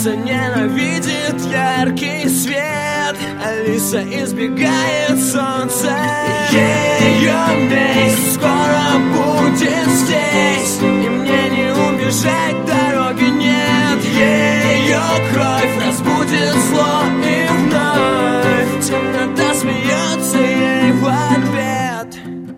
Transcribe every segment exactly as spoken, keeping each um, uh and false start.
Алиса ненавидит яркий свет, Алиса избегает солнца. Ее месть скоро будет здесь, и мне не убежать, дороги нет. Ее кровь разбудит зло, и вновь темнота смеется ей в ответ.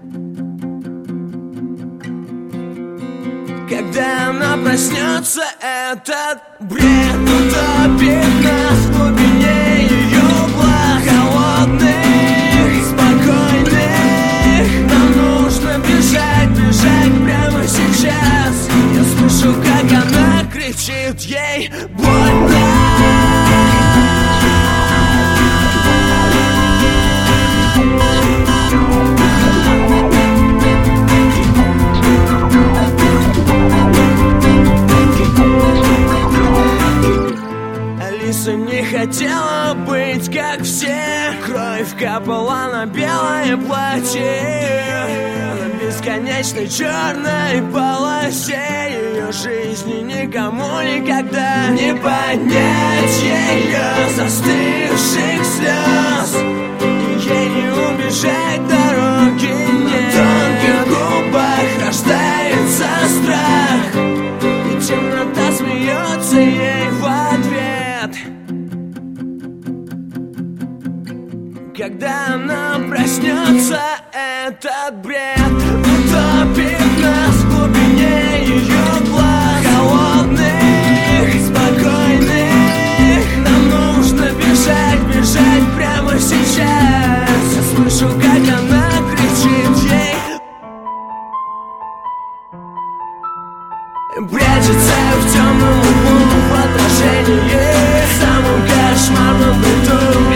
Когда она проснется, этот бред утопит нас в глубине ее глаз. Холодных, спокойных, нам нужно бежать, бежать прямо сейчас. Я слышу, как она кричит, ей больно. Алиса не хотела быть как все, кровь капала на белое платье. На бесконечной черной полосе ее жизни никому никогда не поднять ее застывших слез. И ей не убежать, дороги нет. В тонких губах рождается страх, и темнота смеется ей в ответ. Когда она проснется, этот бред утопит нас в глубине ее глаз. Холодных, спокойных, нам нужно бежать, бежать прямо сейчас. Я слышу, как она кричит, ей прячется в темном углу в отражении, в самом кошмарном бреду.